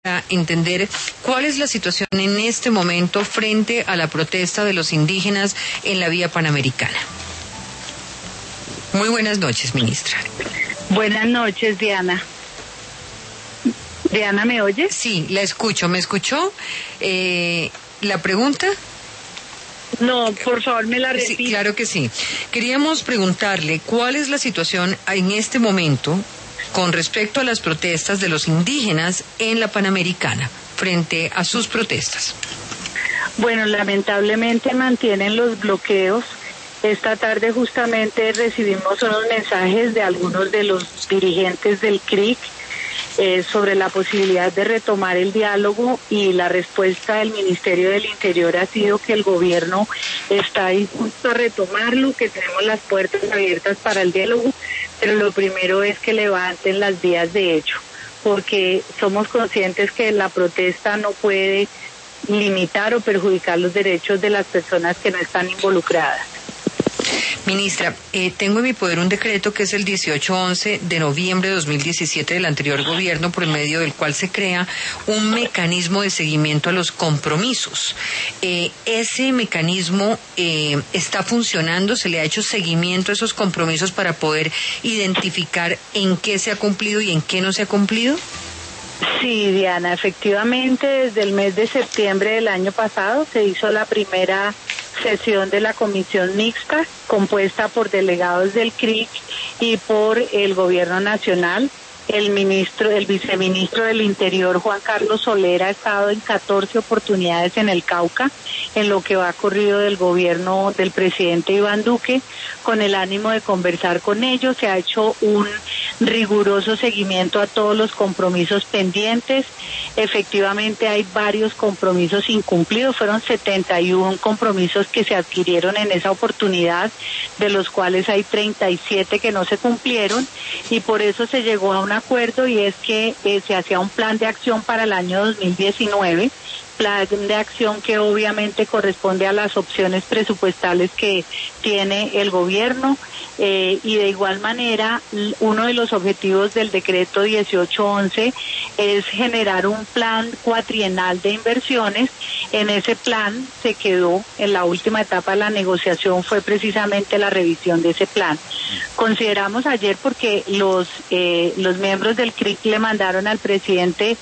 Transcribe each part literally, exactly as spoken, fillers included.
para entender cuál es la situación en este momento frente a la protesta de los indígenas en la vía panamericana. Muy buenas noches, ministra. Buenas noches, Diana. Diana, ¿me oye? Sí, la escucho. ¿Me escuchó? Eh, ¿La pregunta? No, por favor, me la repite. Sí, claro que sí. Queríamos preguntarle cuál es la situación en este momento con respecto a las protestas de los indígenas en la Panamericana, frente a sus protestas. Bueno, lamentablemente mantienen los bloqueos. Esta tarde justamente recibimos unos mensajes de algunos de los dirigentes del C R I C eh, sobre la posibilidad de retomar el diálogo, y la respuesta del Ministerio del Interior ha sido que el gobierno está dispuesto a retomarlo, que tenemos las puertas abiertas para el diálogo, pero lo primero es que levanten las vías de hecho, porque somos conscientes que la protesta no puede limitar o perjudicar los derechos de las personas que no están involucradas. Ministra, eh, tengo en mi poder un decreto que es el dieciocho once de noviembre de dos mil diecisiete del anterior gobierno, por medio del cual se crea un mecanismo de seguimiento a los compromisos. Eh, ¿Ese mecanismo eh, está funcionando? ¿Se le ha hecho seguimiento a esos compromisos para poder identificar en qué se ha cumplido y en qué no se ha cumplido? Sí, Diana, efectivamente, desde el mes de septiembre del año pasado se hizo la primera sesión de la comisión mixta, compuesta por delegados del C R I C y por el gobierno nacional. El ministro, el viceministro del Interior, Juan Carlos Soler, ha estado en catorce oportunidades en el Cauca, en lo que va corrido del gobierno del presidente Iván Duque, con el ánimo de conversar con ellos. Se ha hecho un riguroso seguimiento a todos los compromisos pendientes. Efectivamente hay varios compromisos incumplidos, fueron setenta y uno compromisos que se adquirieron en esa oportunidad, de los cuales hay treinta y siete que no se cumplieron, y por eso se llegó a una acuerdo, y es que eh, se hacía un plan de acción para el año dos mil diecinueve, plan de acción que obviamente corresponde a las opciones presupuestales que tiene el gobierno, eh, y de igual manera uno de los objetivos del decreto dieciocho once es generar un plan cuatrienal de inversiones. En ese plan se quedó, en la última etapa de la negociación fue precisamente la revisión de ese plan. Consideramos ayer, porque los eh, los miembros del C R I C le mandaron al presidente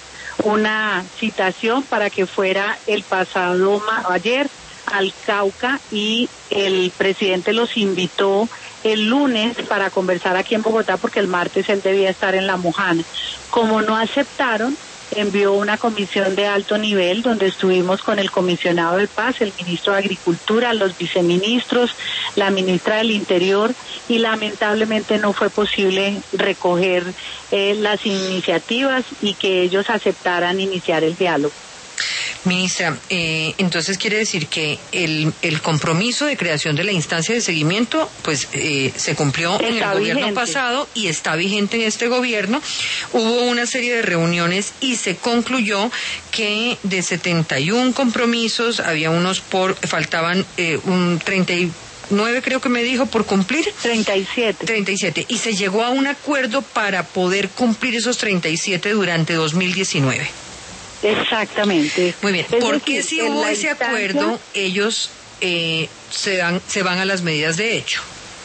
una citación para que fuera el pasado ayer al Cauca, y el presidente los invitó el lunes para conversar aquí en Bogotá, porque el martes él debía estar en La Mojana. Como no aceptaron, envió una comisión de alto nivel donde estuvimos con el comisionado de paz, el ministro de Agricultura, los viceministros, la ministra del Interior, y lamentablemente no fue posible recoger eh, las iniciativas y que ellos aceptaran iniciar el diálogo. Ministra, eh, entonces quiere decir que el, el compromiso de creación de la instancia de seguimiento pues eh, se cumplió está en el gobierno vigente. pasado y está vigente en este gobierno. Hubo una serie de reuniones y se concluyó que de setenta y uno compromisos había unos por, faltaban eh, un treinta y nueve, creo que me dijo, por cumplir. treinta y siete. treinta y siete. Y se llegó a un acuerdo para poder cumplir esos treinta y siete durante dos mil diecinueve. Exactamente. Muy bien. ¿Por qué si hubo ese acuerdo ellos eh, se dan, se van a las medidas de hecho?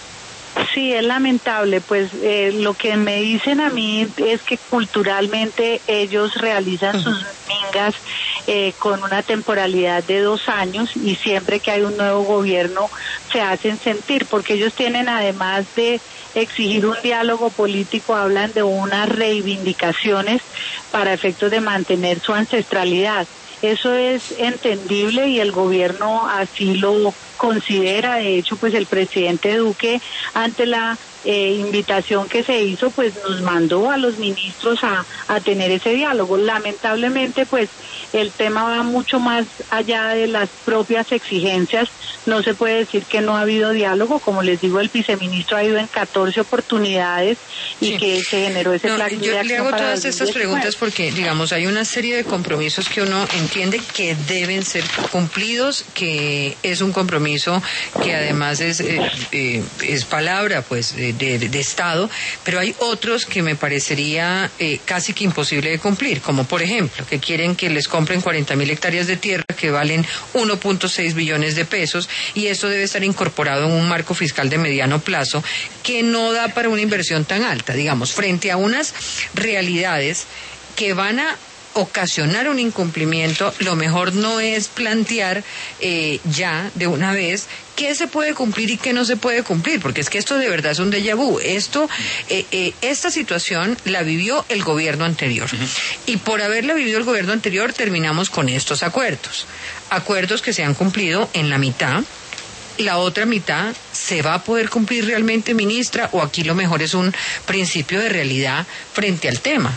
Sí, es lamentable, pues eh, lo que me dicen a mí es que culturalmente ellos realizan uh-huh. sus mingas eh, con una temporalidad de dos años, y siempre que hay un nuevo gobierno se hacen sentir, porque ellos tienen, además de exigir un diálogo político, hablan de unas reivindicaciones para efectos de mantener su ancestralidad. Eso es entendible y el gobierno así lo considera. De hecho, pues el presidente Duque, ante la eh, invitación que se hizo, pues nos mandó a los ministros a, a tener ese diálogo. Lamentablemente, pues el tema va mucho más allá de las propias exigencias. No se puede decir que no ha habido diálogo. Como les digo, el viceministro ha ido en catorce oportunidades y sí. que se generó ese no, plan de acción. Yo le hago todas estas preguntas porque, digamos, hay una serie de compromisos que uno entiende que deben ser cumplidos, que es un compromiso compromiso que además es, eh, eh, es palabra pues de, de, de Estado, pero hay otros que me parecería eh, casi que imposible de cumplir, como por ejemplo, que quieren que les compren cuarenta mil hectáreas de tierra que valen uno punto seis billones de pesos, y esto debe estar incorporado en un marco fiscal de mediano plazo que no da para una inversión tan alta, digamos, frente a unas realidades que van a ocasionar un incumplimiento. Lo mejor no es plantear eh, ya de una vez qué se puede cumplir y qué no se puede cumplir, porque es que esto de verdad es un déjà vu. Esto, eh, eh, esta situación la vivió el gobierno anterior, uh-huh. y por haberla vivido el gobierno anterior terminamos con estos acuerdos, acuerdos que se han cumplido en la mitad. La otra mitad, ¿se va a poder cumplir realmente, ministra? ¿O aquí lo mejor es un principio de realidad frente al tema?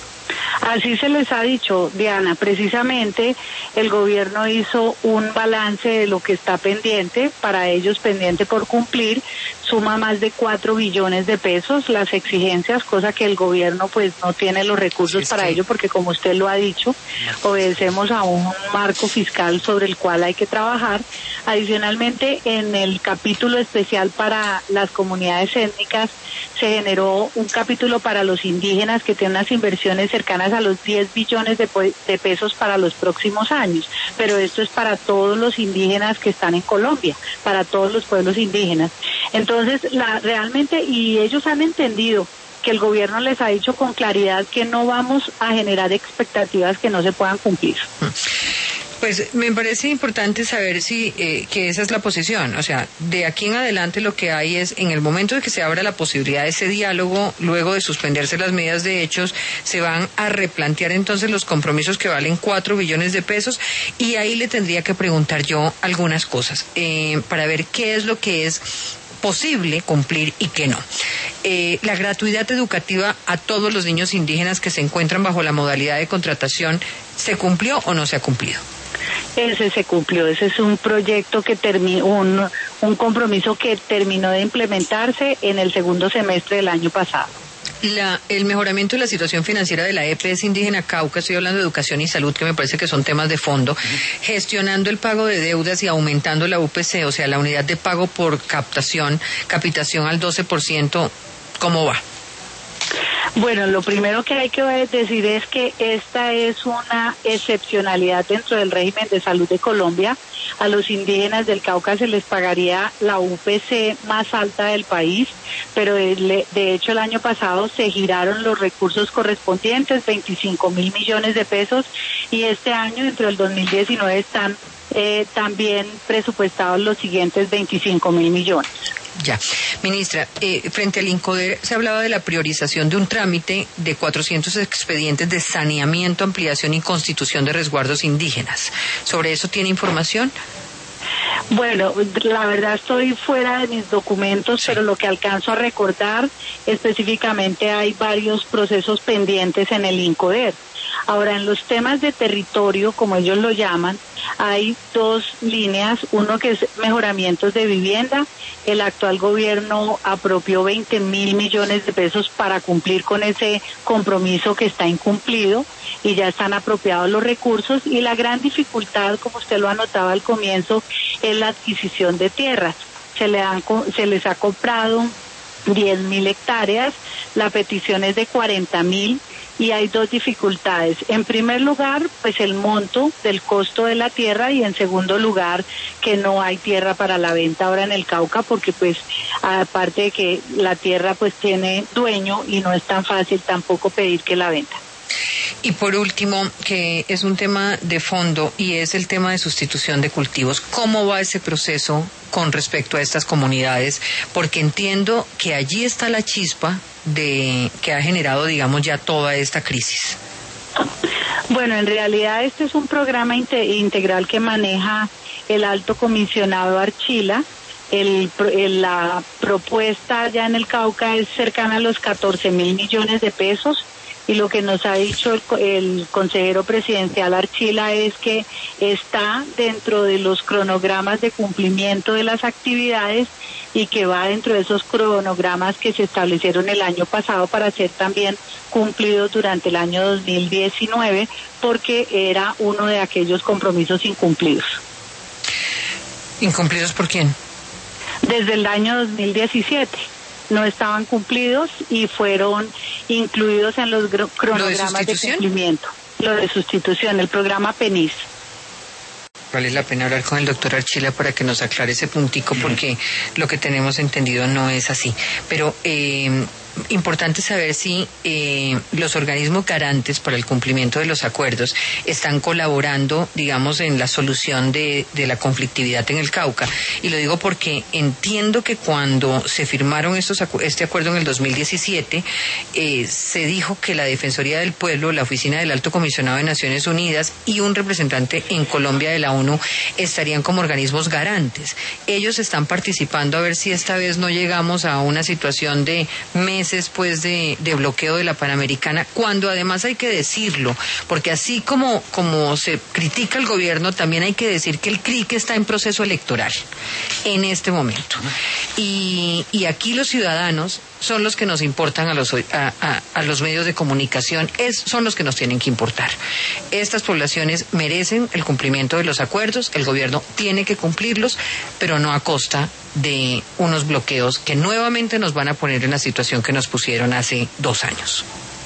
Así se les ha dicho, Diana. Precisamente el gobierno hizo un balance de lo que está pendiente, para ellos pendiente por cumplir, suma más de cuatro billones de pesos las exigencias, cosa que el gobierno pues no tiene los recursos para ello, porque como usted lo ha dicho, obedecemos a un marco fiscal sobre el cual hay que trabajar. Adicionalmente, en el capítulo especial para las comunidades étnicas se generó un capítulo para los indígenas que tiene unas inversiones cercanas a los diez billones de, de pesos para los próximos años, pero esto es para todos los indígenas que están en Colombia, para todos los pueblos indígenas. Entonces, la, realmente, y ellos han entendido que el gobierno les ha dicho con claridad que no vamos a generar expectativas que no se puedan cumplir. Pues me parece importante saber si eh, que esa es la posición. O sea, de aquí en adelante lo que hay es, en el momento de que se abra la posibilidad de ese diálogo, luego de suspenderse las medidas de hechos, se van a replantear entonces los compromisos que valen cuatro billones de pesos, y ahí le tendría que preguntar yo algunas cosas eh, para ver qué es lo que es posible cumplir y qué no. Eh, la gratuidad educativa a todos los niños indígenas que se encuentran bajo la modalidad de contratación, ¿se cumplió o no se ha cumplido? Ese se cumplió, ese es un proyecto que terminó, un, un compromiso que terminó de implementarse en el segundo semestre del año pasado. La, el mejoramiento de la situación financiera de la E P S Indígena Cauca, estoy hablando de educación y salud, que me parece que son temas de fondo, uh-huh. gestionando el pago de deudas y aumentando la U P C, o sea, la unidad de pago por captación, capitación al doce por ciento, ¿cómo va? Bueno, lo primero que hay que decir es que esta es una excepcionalidad dentro del régimen de salud de Colombia. A los indígenas del Cauca se les pagaría la U P C más alta del país, pero de, de hecho el año pasado se giraron los recursos correspondientes, veinticinco mil millones de pesos, y este año, dentro del dos mil diecinueve, están eh, también presupuestados los siguientes veinticinco mil millones. Ya. Ministra, eh, frente al INCODER se hablaba de la priorización de un trámite de cuatrocientos expedientes de saneamiento, ampliación y constitución de resguardos indígenas. ¿Sobre eso tiene información? Bueno, la verdad estoy fuera de mis documentos, sí. pero lo que alcanzo a recordar, específicamente hay varios procesos pendientes en el INCODER. Ahora, en los temas de territorio, como ellos lo llaman, hay dos líneas, uno que es mejoramientos de vivienda. El actual gobierno apropió veinte mil millones de pesos para cumplir con ese compromiso que está incumplido, y ya están apropiados los recursos, y la gran dificultad, como usted lo anotaba al comienzo, es la adquisición de tierras. Se, le han, se les ha comprado diez mil hectáreas, la petición es de cuarenta mil, y hay dos dificultades. En primer lugar, pues el monto del costo de la tierra, y en segundo lugar, que no hay tierra para la venta ahora en el Cauca, porque pues aparte de que la tierra pues tiene dueño y no es tan fácil tampoco pedir que la venda. Y por último, que es un tema de fondo, y es el tema de sustitución de cultivos. ¿Cómo va ese proceso con respecto a estas comunidades? Porque entiendo que allí está la chispa de que ha generado, digamos, ya toda esta crisis. Bueno, en realidad este es un programa integral que maneja el alto comisionado Archila. El, el, la propuesta ya en el Cauca es cercana a los catorce mil millones de pesos. Y lo que nos ha dicho el, el consejero presidencial Archila es que está dentro de los cronogramas de cumplimiento de las actividades, y que va dentro de esos cronogramas que se establecieron el año pasado para ser también cumplidos durante el año dos mil diecinueve, porque era uno de aquellos compromisos incumplidos. ¿Incumplidos por quién? Desde el año dos mil diecisiete. No estaban cumplidos y fueron incluidos en los cronogramas de, de cumplimiento. Lo de sustitución, el programa PENIS. Vale la pena hablar con el doctor Archila para que nos aclare ese puntico, porque lo que tenemos entendido no es así. Pero eh, importante saber si eh, los organismos garantes para el cumplimiento de los acuerdos están colaborando, digamos, en la solución de, de la conflictividad en el Cauca. Y lo digo porque entiendo que cuando se firmaron estos acu- este acuerdo en el dos mil diecisiete, eh, se dijo que la Defensoría del Pueblo, la Oficina del Alto Comisionado de Naciones Unidas y un representante en Colombia de la ONU estarían como organismos garantes. Ellos están participando a ver si esta vez no llegamos a una situación de meses pues de, de bloqueo de la Panamericana, cuando además hay que decirlo, porque así como, como se critica el gobierno, también hay que decir que el C R I C está en proceso electoral en este momento. Y, y aquí los ciudadanos son los que nos importan a los, a, a, a los medios de comunicación, es, son los que nos tienen que importar. Estas poblaciones merecen el cumplimiento de los acuerdos, el gobierno tiene que cumplirlos, pero no a costa de unos bloqueos que nuevamente nos van a poner en la situación que nos pusieron hace dos años.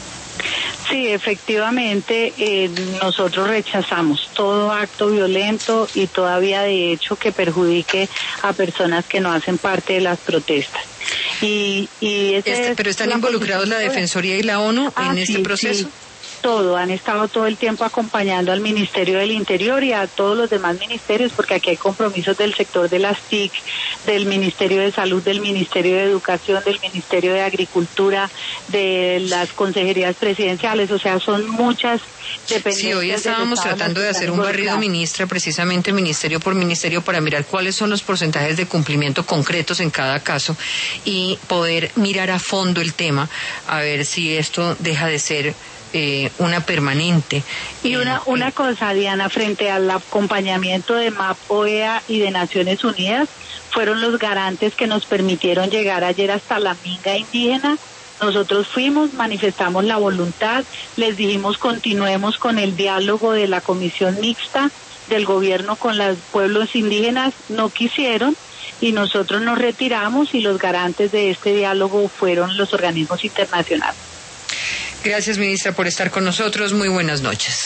Sí, efectivamente, eh, nosotros rechazamos todo acto violento y todavía de hecho que perjudique a personas que no hacen parte de las protestas. Y, y ese este, pero están involucrados la Defensoría y la ONU ah, en este sí, proceso. Sí. Todo, han estado todo el tiempo acompañando al Ministerio del Interior y a todos los demás ministerios, porque aquí hay compromisos del sector de las T I C, del Ministerio de Salud, del Ministerio de Educación, del Ministerio de Agricultura, de las consejerías presidenciales, o sea, son muchas dependencias. Sí, hoy estábamos tratando de hacer un barrido, ministra, precisamente ministerio por ministerio, para mirar cuáles son los porcentajes de cumplimiento concretos en cada caso y poder mirar a fondo el tema, a ver si esto deja de ser Eh, una permanente. Y una una cosa, Diana, frente al acompañamiento de M A P, O E A y de Naciones Unidas, fueron los garantes que nos permitieron llegar ayer hasta la minga indígena. Nosotros fuimos, manifestamos la voluntad, les dijimos continuemos con el diálogo de la comisión mixta del gobierno con los pueblos indígenas, no quisieron y nosotros nos retiramos y los garantes de este diálogo fueron los organismos internacionales. Gracias, ministra, por estar con nosotros. Muy buenas noches.